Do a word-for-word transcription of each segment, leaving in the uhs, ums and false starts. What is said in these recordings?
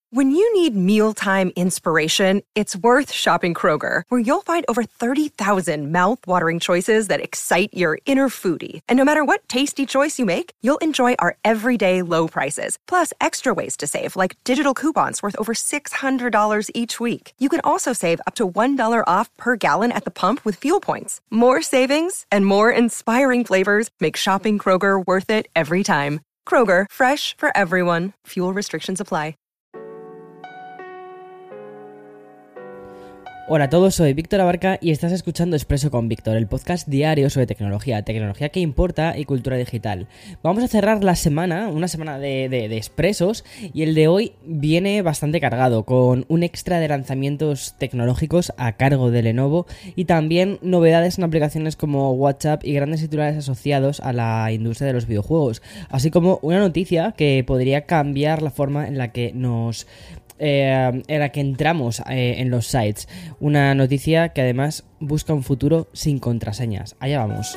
When you need mealtime inspiration, it's worth shopping Kroger, where you'll find over thirty thousand mouth-watering choices that excite your inner foodie. And no matter what tasty choice you make, you'll enjoy our everyday low prices, plus extra ways to save, like digital coupons worth over six hundred dollars each week. You can also save up to one dollar off per gallon at the pump with fuel points. More savings and more inspiring flavors make shopping Kroger worth it every time. Kroger, fresh for everyone. Fuel restrictions apply. Hola a todos, soy Víctor Abarca y estás escuchando Expreso con Víctor, el podcast diario sobre tecnología, tecnología que importa y cultura digital. Vamos a cerrar la semana, una semana de, de, de expresos, y el de hoy viene bastante cargado, con un extra de lanzamientos tecnológicos a cargo de Lenovo y también novedades en aplicaciones como WhatsApp y grandes titulares asociados a la industria de los videojuegos, así como una noticia que podría cambiar la forma en la que nos... Eh, en la que entramos eh, en los sites. Una noticia que además busca un futuro sin contraseñas. Allá vamos.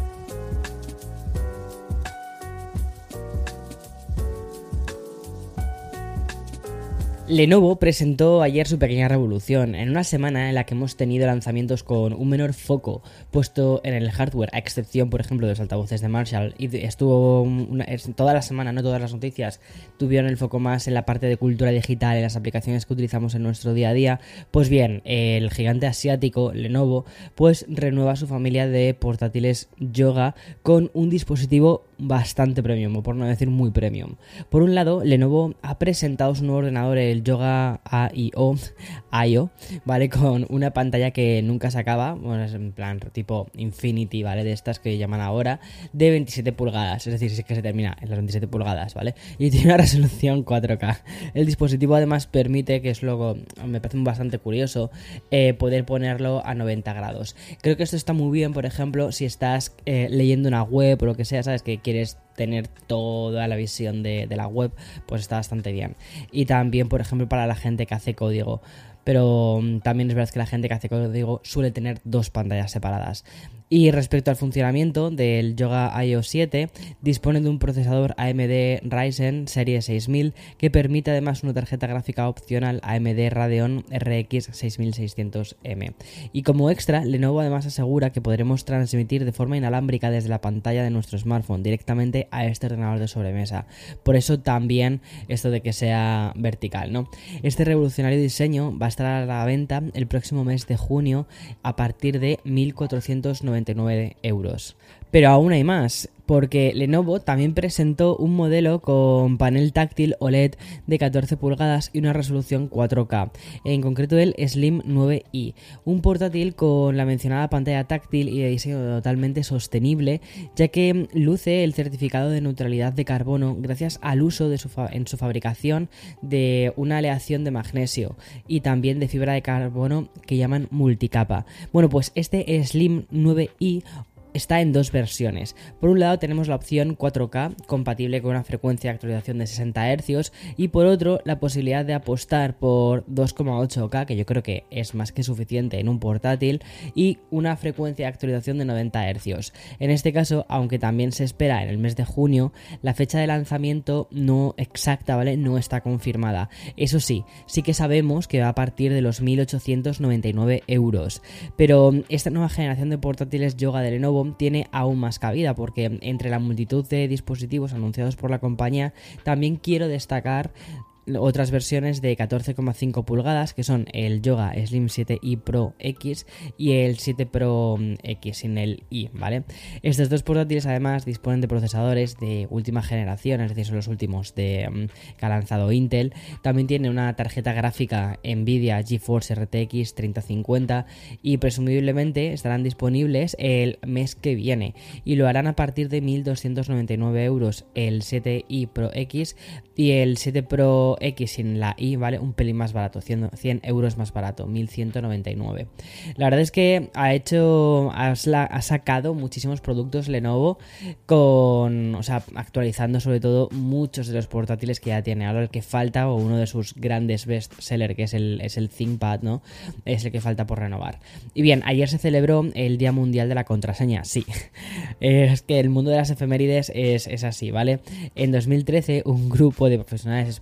Lenovo presentó ayer su pequeña revolución, en una semana en la que hemos tenido lanzamientos con un menor foco puesto en el hardware, a excepción, por ejemplo, de los altavoces de Marshall, y estuvo una, toda la semana, no todas las noticias, tuvieron el foco más en la parte de cultura digital, en las aplicaciones que utilizamos en nuestro día a día. Pues bien, el gigante asiático Lenovo pues renueva su familia de portátiles Yoga con un dispositivo bastante premium, o por no decir muy premium. Por un lado, Lenovo ha presentado su nuevo ordenador, el Yoga A I O, A I O, ¿vale? Con una pantalla que nunca se acaba, bueno, es en plan tipo Infinity, ¿vale? De estas que llaman ahora, de veintisiete pulgadas, es decir, sí que se termina en las veintisiete pulgadas, ¿vale? Y tiene una resolución cuatro K. El dispositivo además permite, que es luego, me parece bastante curioso, eh, poder ponerlo a noventa grados. Creo que esto está muy bien, por ejemplo, si estás eh, leyendo una web o lo que sea, ¿sabes? Que quieres tener toda la visión de, de la web, pues está bastante bien. Y también, por ejemplo, para la gente que hace código. Pero también es verdad que la gente que hace código suele tener dos pantallas separadas. Y respecto al funcionamiento del Yoga A I O siete, dispone de un procesador A M D Ryzen serie seis mil que permite además una tarjeta gráfica opcional A M D Radeon R X seis mil seiscientos M. Y como extra, Lenovo además asegura que podremos transmitir de forma inalámbrica desde la pantalla de nuestro smartphone directamente a este ordenador de sobremesa. Por eso también esto de que sea vertical, ¿no? Este revolucionario diseño va a estar a la venta el próximo mes de junio a partir de mil cuatrocientos noventa y nueve euros. Pero aún hay más, porque Lenovo también presentó un modelo con panel táctil O L E D de catorce pulgadas y una resolución cuatro K, en concreto el Slim nueve i, un portátil con la mencionada pantalla táctil y de diseño totalmente sostenible, ya que luce el certificado de neutralidad de carbono gracias al uso de su fa- en su fabricación de una aleación de magnesio y también de fibra de carbono que llaman multicapa. Bueno, pues este Slim nueve i está en dos versiones. Por un lado tenemos la opción cuatro K, compatible con una frecuencia de actualización de sesenta hercios, y por otro la posibilidad de apostar por dos coma ocho K, que yo creo que es más que suficiente en un portátil, y una frecuencia de actualización de noventa hercios. En este caso, aunque también se espera en el mes de junio, la fecha de lanzamiento no exacta, ¿vale? No está confirmada. Eso sí, sí que sabemos que va a partir de los mil ochocientos noventa y nueve euros. Pero esta nueva generación de portátiles Yoga de Lenovo tiene aún más cabida, porque entre la multitud de dispositivos anunciados por la compañía también quiero destacar otras versiones de catorce coma cinco pulgadas, que son el Yoga Slim siete i Pro X y el siete Pro X sin el i, ¿vale? Estos dos portátiles además disponen de procesadores de última generación, es decir, son los últimos de, um, que ha lanzado Intel. También tiene una tarjeta gráfica Nvidia GeForce R T X treinta cincuenta y presumiblemente estarán disponibles el mes que viene, y lo harán a partir de mil doscientos noventa y nueve euros el siete i Pro X, y el siete Pro X sin la i, ¿vale? Un pelín más barato, cien euros más barato, mil ciento noventa y nueve. La verdad es que ha hecho, ha, ha sacado muchísimos productos Lenovo con, o sea, actualizando sobre todo muchos de los portátiles que ya tiene. Ahora el que falta, o uno de sus grandes best seller, que es el, es el ThinkPad, ¿no? Es el que falta por renovar. Y bien, ayer se celebró el Día Mundial de la Contraseña, sí. Es que el mundo de las efemérides es, es así, ¿vale? En dos mil trece, un grupo de profesionales especializados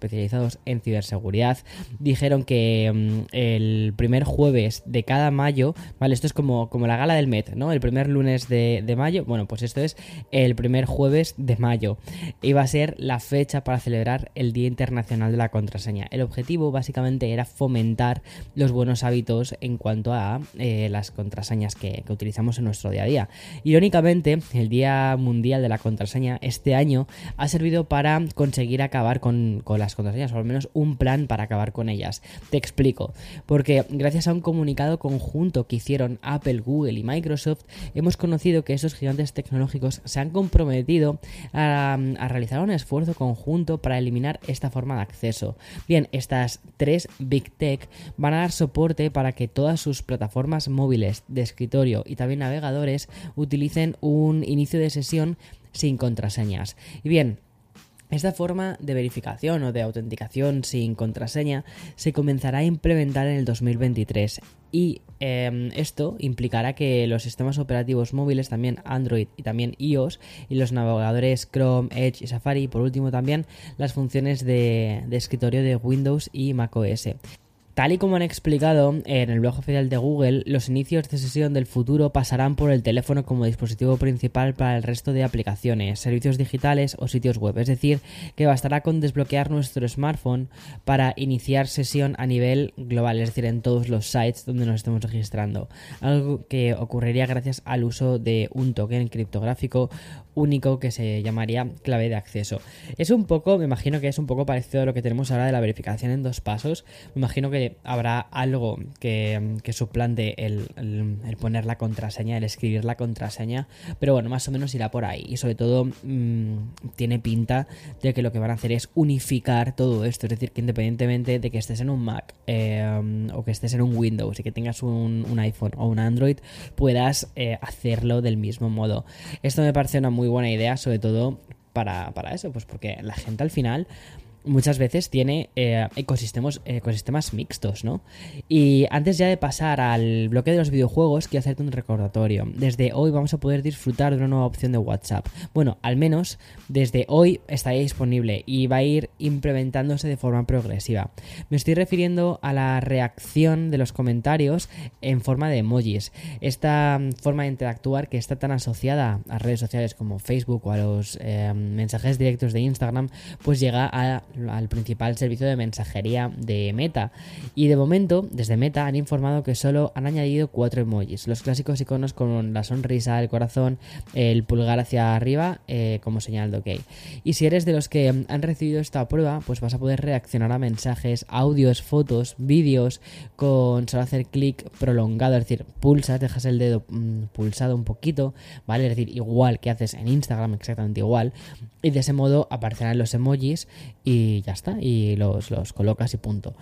especializados en ciberseguridad dijeron que um, el primer jueves de cada mayo, vale, esto es como, como la gala del Met, ¿no? El primer lunes de, de mayo, bueno, pues esto es el primer jueves de mayo. Iba a ser la fecha para celebrar el Día Internacional de la Contraseña. El objetivo básicamente era fomentar los buenos hábitos en cuanto a eh, las contraseñas que, que utilizamos en nuestro día a día. Irónicamente, el Día Mundial de la Contraseña este año ha servido para conseguir acabar con, con las contraseñas, o al menos un plan para acabar con ellas. Te explico, porque gracias a un comunicado conjunto que hicieron Apple, Google y Microsoft, hemos conocido que esos gigantes tecnológicos se han comprometido a, a realizar un esfuerzo conjunto para eliminar esta forma de acceso. Bien, estas tres Big Tech van a dar soporte para que todas sus plataformas móviles, de escritorio y también navegadores utilicen un inicio de sesión sin contraseñas. Y bien, esta forma de verificación o de autenticación sin contraseña se comenzará a implementar en el dos mil veintitrés y eh, esto implicará que los sistemas operativos móviles, también Android y también iOS, y los navegadores Chrome, Edge y Safari, y por último también las funciones de, de escritorio de Windows y macOS. Tal y como han explicado en el blog oficial de Google, los inicios de sesión del futuro pasarán por el teléfono como dispositivo principal para el resto de aplicaciones, servicios digitales o sitios web. Es decir, que bastará con desbloquear nuestro smartphone para iniciar sesión a nivel global, es decir, en todos los sites donde nos estemos registrando. Algo que ocurriría gracias al uso de un token criptográfico único que se llamaría clave de acceso. Es un poco, me imagino que es un poco parecido a lo que tenemos ahora de la verificación en dos pasos. Me imagino que habrá algo que, que suplante el, el, el poner la contraseña, el escribir la contraseña, pero bueno, más o menos irá por ahí. Y sobre todo mmm, tiene pinta de que lo que van a hacer es unificar todo esto, es decir, que independientemente de que estés en un Mac eh, o que estés en un Windows y que tengas un, un iPhone o un Android, puedas eh, hacerlo del mismo modo. Esto me parece una muy buena idea, sobre todo para, para eso, pues porque la gente al final muchas veces tiene eh, ecosistemas, ecosistemas mixtos, ¿no? Y antes ya de pasar al bloque de los videojuegos, quiero hacerte un recordatorio. Desde hoy vamos a poder disfrutar de una nueva opción de WhatsApp. Bueno, al menos desde hoy estará disponible y va a ir implementándose de forma progresiva. Me estoy refiriendo a la reacción de los comentarios en forma de emojis. Esta forma de interactuar que está tan asociada a redes sociales como Facebook o a los eh, mensajes directos de Instagram, pues llega a al principal servicio de mensajería de Meta, y de momento desde Meta han informado que solo han añadido cuatro emojis, los clásicos iconos con la sonrisa, el corazón, el pulgar hacia arriba eh, como señal de ok. Y si eres de los que han recibido esta prueba, pues vas a poder reaccionar a mensajes, audios, fotos, vídeos con solo hacer clic prolongado, es decir, pulsas, dejas el dedo mmm, pulsado un poquito, ¿vale? Es decir, igual que haces en Instagram, exactamente igual, y de ese modo aparecerán los emojis y y ya está, y los, los colocas y punto.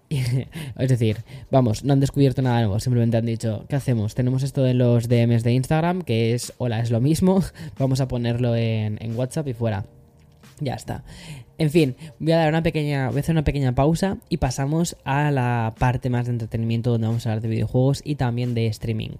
Es decir, vamos, no han descubierto nada nuevo, simplemente han dicho, ¿qué hacemos? Tenemos esto de los D Ms de Instagram, que es, hola, es lo mismo, vamos a ponerlo en, en WhatsApp y fuera. Ya está. En fin, voy a dar una pequeña, voy a hacer una pequeña pausa y pasamos a la parte más de entretenimiento, donde vamos a hablar de videojuegos y también de streaming.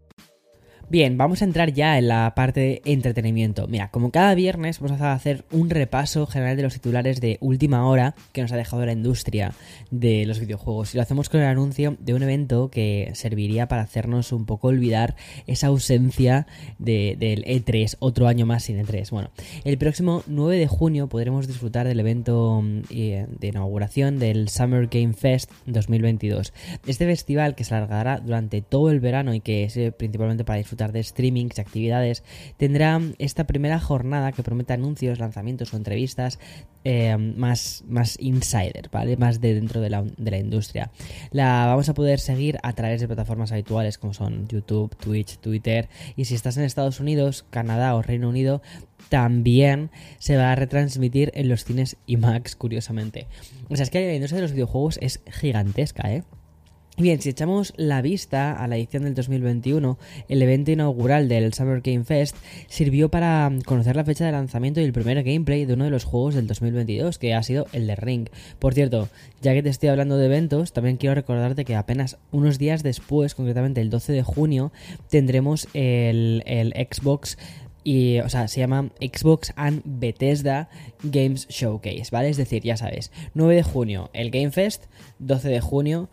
Bien, vamos a entrar ya en la parte de entretenimiento. Mira, como cada viernes vamos a hacer un repaso general de los titulares de última hora que nos ha dejado la industria de los videojuegos. Y lo hacemos con el anuncio de un evento que serviría para hacernos un poco olvidar esa ausencia de, del E tres, otro año más sin E tres. Bueno, el próximo nueve de junio podremos disfrutar del evento de inauguración del Summer Game Fest dos mil veintidós. Este festival, que se alargará durante todo el verano y que es principalmente para disfrutar de streamings y actividades, tendrá esta primera jornada que promete anuncios, lanzamientos o entrevistas eh, más, más insider, ¿vale? Más de dentro de la, de la industria. La vamos a poder seguir a través de plataformas habituales como son YouTube, Twitch, Twitter, y si estás en Estados Unidos, Canadá o Reino Unido, también se va a retransmitir en los cines IMAX, curiosamente. O sea, es que la industria de los videojuegos es gigantesca, ¿eh? Bien, si echamos la vista a la edición del dos mil veintiuno, el evento inaugural del Summer Game Fest sirvió para conocer la fecha de lanzamiento y el primer gameplay de uno de los juegos del dos mil veintidós, que ha sido el de Ring. Por cierto, ya que te estoy hablando de eventos, también quiero recordarte que apenas unos días después, concretamente el doce de junio, tendremos el, el Xbox Y, o sea, se llama Xbox and Bethesda Games Showcase, ¿vale? Es decir, ya sabes, nueve de junio el Game Fest, doce de junio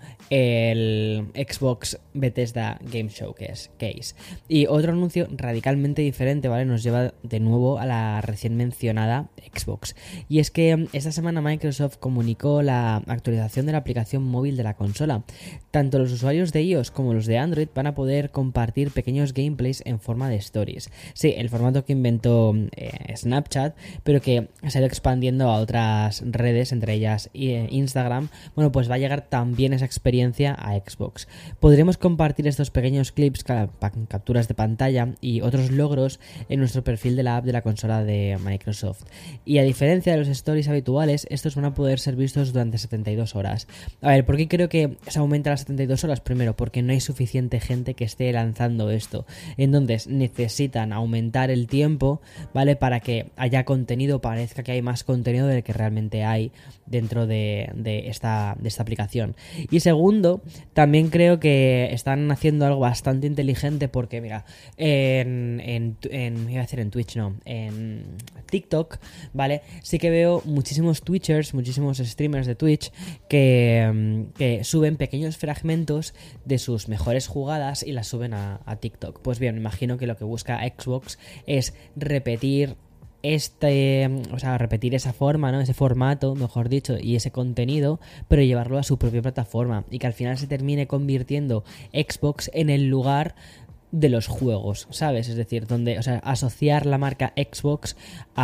el Xbox Bethesda Game Showcase. Case. Y otro anuncio radicalmente diferente, ¿vale? Nos lleva de nuevo a la recién mencionada Xbox. Y es que esta semana Microsoft comunicó la actualización de la aplicación móvil de la consola. Tanto los usuarios de iOS como los de Android van a poder compartir pequeños gameplays en forma de stories. Sí, el formato que inventó eh, Snapchat, pero que se ha ido expandiendo a otras redes, entre ellas eh, Instagram. Bueno, pues va a llegar también esa experiencia a Xbox. Podremos compartir estos pequeños clips, capturas de pantalla y otros logros en nuestro perfil de la app de la consola de Microsoft. Y a diferencia de los stories habituales, estos van a poder ser vistos durante setenta y dos horas. A ver, ¿por qué creo que se aumenta a las setenta y dos horas? Primero, porque no hay suficiente gente que esté lanzando esto. Entonces, necesitan aumentar el tiempo, ¿vale? Para que haya contenido, parezca que hay más contenido del que realmente hay dentro de, de, esta, de esta aplicación. Y segundo, también creo que están haciendo algo bastante inteligente porque, mira, en, en, en iba a decir en Twitch, no, en TikTok, ¿vale? Sí que veo muchísimos Twitchers, muchísimos streamers de Twitch que, que suben pequeños fragmentos de sus mejores jugadas y las suben a, a TikTok. Pues bien, me imagino que lo que busca Xbox es repetir este, o sea, repetir esa forma, ¿no? Ese formato, mejor dicho, y ese contenido, pero llevarlo a su propia plataforma y que al final se termine convirtiendo Xbox en el lugar de los juegos, ¿sabes? Es decir, donde, o sea, asociar la marca Xbox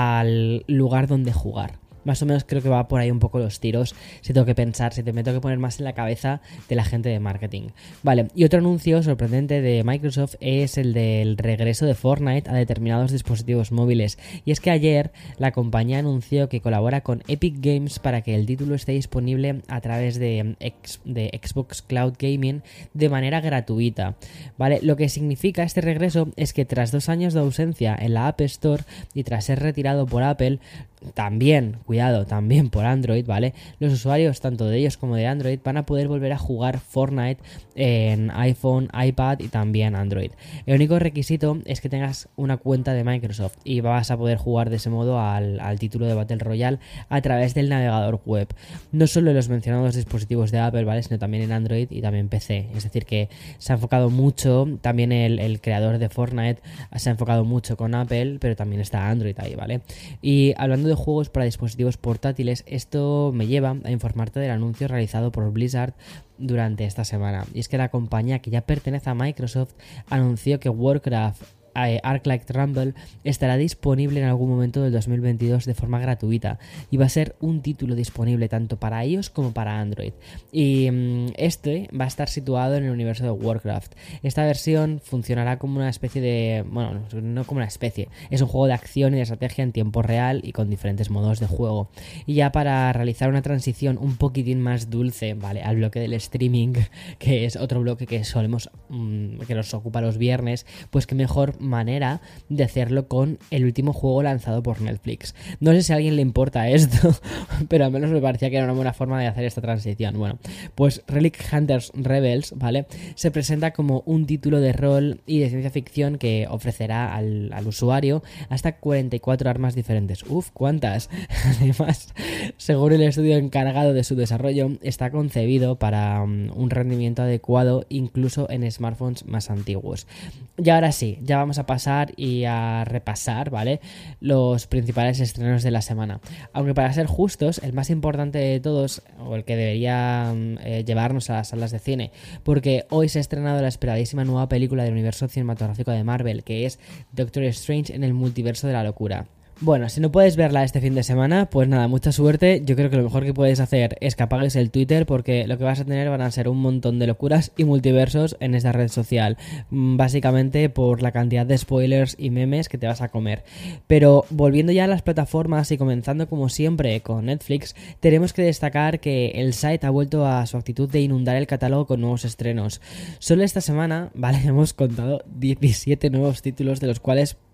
al lugar donde jugar. Más o menos creo que va por ahí un poco los tiros, si tengo que pensar, si te me tengo que poner más en la cabeza de la gente de marketing. Vale, y otro anuncio sorprendente de Microsoft es el del regreso de Fortnite a determinados dispositivos móviles. Y es que ayer la compañía anunció que colabora con Epic Games para que el título esté disponible a través de, de Xbox Cloud Gaming de manera gratuita. Vale, lo que significa este regreso es que tras dos años de ausencia en la App Store y tras ser retirado por Apple, también, cuidado, también por Android, ¿vale? Los usuarios, tanto de ellos como de Android, van a poder volver a jugar Fortnite en iPhone, iPad y también Android. El único requisito es que tengas una cuenta de Microsoft y vas a poder jugar de ese modo al, al título de Battle Royale a través del navegador web. No solo en los mencionados dispositivos de Apple, ¿vale? Sino también en Android y también P C. Es decir, que se ha enfocado mucho, también el, el creador de Fortnite se ha enfocado mucho con Apple, pero también está Android ahí, ¿vale? Y hablando de de juegos para dispositivos portátiles, esto me lleva a informarte del anuncio realizado por Blizzard durante esta semana. Y es que la compañía, que ya pertenece a Microsoft, anunció que Warcraft Arclight Rumble estará disponible en algún momento del dos mil veintidós de forma gratuita y va a ser un título disponible tanto para iOS como para Android, y um, este va a estar situado en el universo de Warcraft. Esta versión funcionará como una especie de, bueno, no como una especie, es un juego de acción y de estrategia en tiempo real y con diferentes modos de juego. Y ya para realizar una transición un poquitín más dulce, vale, al bloque del streaming, que es otro bloque que solemos um, que nos ocupa los viernes, pues que mejor manera de hacerlo con el último juego lanzado por Netflix. No sé si a alguien le importa esto, pero al menos me parecía que era una buena forma de hacer esta transición. Bueno, pues Relic Hunters Rebels, ¿vale? Se presenta como un título de rol y de ciencia ficción que ofrecerá al, al usuario hasta cuarenta y cuatro armas diferentes. Uf, ¿cuántas? Además, según el estudio encargado de su desarrollo, está concebido para um, un rendimiento adecuado incluso en smartphones más antiguos. Y ahora sí, ya vamos a pasar y a repasar, ¿vale?, los principales estrenos de la semana. Aunque para ser justos, el más importante de todos, o el que debería eh, llevarnos a las salas de cine, porque hoy se ha estrenado la esperadísima nueva película del universo cinematográfico de Marvel, que es Doctor Strange en el multiverso de la locura. Bueno, si no puedes verla este fin de semana, pues nada, mucha suerte. Yo creo que lo mejor que puedes hacer es que apagues el Twitter, porque lo que vas a tener van a ser un montón de locuras y multiversos en esta red social, básicamente por la cantidad de spoilers y memes que te vas a comer. Pero volviendo ya a las plataformas y comenzando como siempre con Netflix, tenemos que destacar que el site ha vuelto a su actitud de inundar el catálogo con nuevos estrenos. Solo esta semana, vale, hemos contado diecisiete nuevos títulos, de los cuales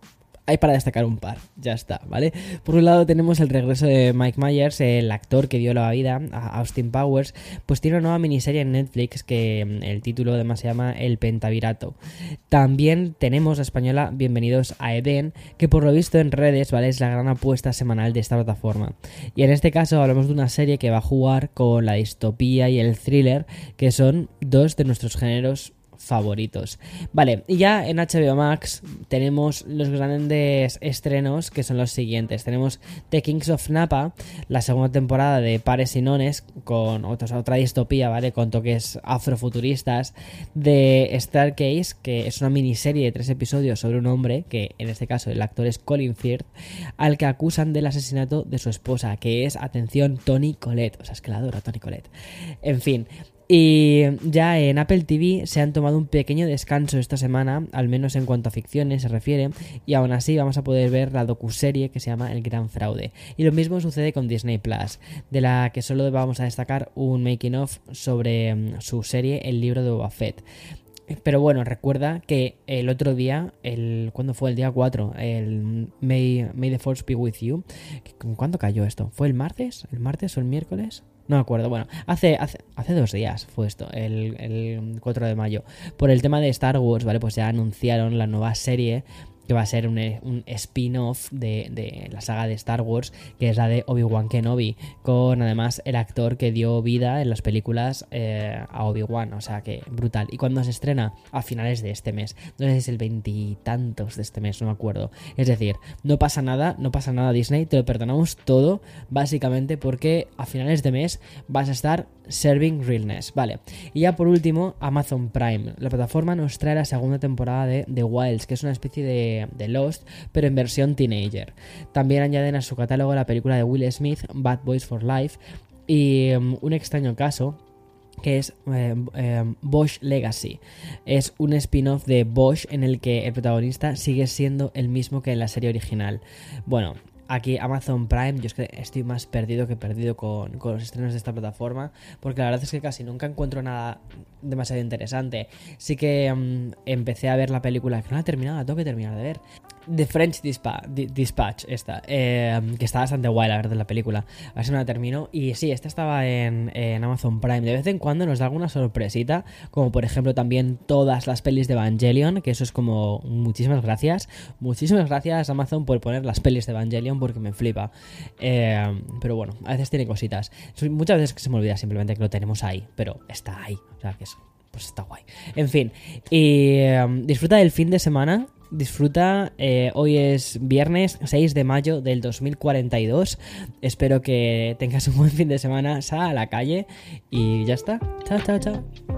hay para destacar un par, ya está, ¿vale? Por un lado tenemos el regreso de Mike Myers, el actor que dio la vida a Austin Powers, pues tiene una nueva miniserie en Netflix que el título además se llama El Pentavirato. También tenemos la española Bienvenidos a Edén, que por lo visto en redes, ¿vale? Es la gran apuesta semanal de esta plataforma. Y en este caso hablamos de una serie que va a jugar con la distopía y el thriller, que son dos de nuestros géneros favoritos. Vale, y ya en H B O Max tenemos los grandes estrenos, que son los siguientes. Tenemos The Kings of Napa, la segunda temporada de Pares y Nones, con otra, otra distopía, ¿vale? Con toques afrofuturistas. De Staircase, que es una miniserie de tres episodios sobre un hombre, que en este caso el actor es Colin Firth, al que acusan del asesinato de su esposa, que es, atención, Toni Collette. O sea, es que la adoro, Toni Collette. En fin. Y ya en Apple T V se han tomado un pequeño descanso esta semana, al menos en cuanto a ficciones se refiere, y aún así vamos a poder ver la docuserie que se llama El Gran Fraude. Y lo mismo sucede con Disney Plus, de la que solo vamos a destacar un making of sobre um, su serie El Libro de Boba Fett. Pero bueno, recuerda que el otro día, el ¿cuándo fue? El día cuatro, el May, May the Force be with you. ¿Cuándo cayó esto? ¿Fue el martes? ¿El martes o el miércoles? No me acuerdo, bueno, hace, hace, hace dos días fue esto, el, el cuatro de mayo. Por el tema de Star Wars, ¿vale? Pues ya anunciaron la nueva serie que va a ser un, un spin-off de, de la saga de Star Wars, que es la de Obi-Wan Kenobi, con además el actor que dio vida en las películas eh, a Obi-Wan, o sea que brutal. Y cuando se estrena a finales de este mes, no sé si es el veintitantos de este mes, no me acuerdo. Es decir, no pasa nada, no pasa nada Disney, te lo perdonamos todo, básicamente porque a finales de mes vas a estar serving realness, vale. Y ya por último, Amazon Prime. La plataforma nos trae la segunda temporada de The Wilds, que es una especie de de Lost, pero en versión teenager. También añaden a su catálogo la película de Will Smith, Bad Boys for Life, y um, Un extraño caso, que es eh, eh, Bosch Legacy. Es un spin-off de Bosch en el que el protagonista sigue siendo el mismo que en la serie original. Bueno, aquí Amazon Prime, yo es que estoy más perdido que perdido con, con los estrenos de esta plataforma, porque la verdad es que casi nunca encuentro nada demasiado interesante. Sí que um, empecé a ver la película, que no la he terminado, la tengo que terminar de ver, The French Dispatch, Dispatch esta, eh, que está bastante guay la verdad la película, a ver si me la termino. Y sí, esta estaba en, en Amazon Prime. De vez en cuando nos da alguna sorpresita, como por ejemplo también todas las pelis de Evangelion, que eso es como muchísimas gracias, muchísimas gracias Amazon por poner las pelis de Evangelion, porque me flipa. Eh, pero bueno, a veces tiene cositas, muchas veces que se me olvida simplemente que lo tenemos ahí, pero está ahí, o sea que es, pues está guay. En fin, y eh, disfruta del fin de semana. Disfruta, eh, hoy es viernes seis de mayo del dos mil cuarenta y dos. Espero que tengas un buen fin de semana. Sal a la calle y ya está. Chao, chao, chao.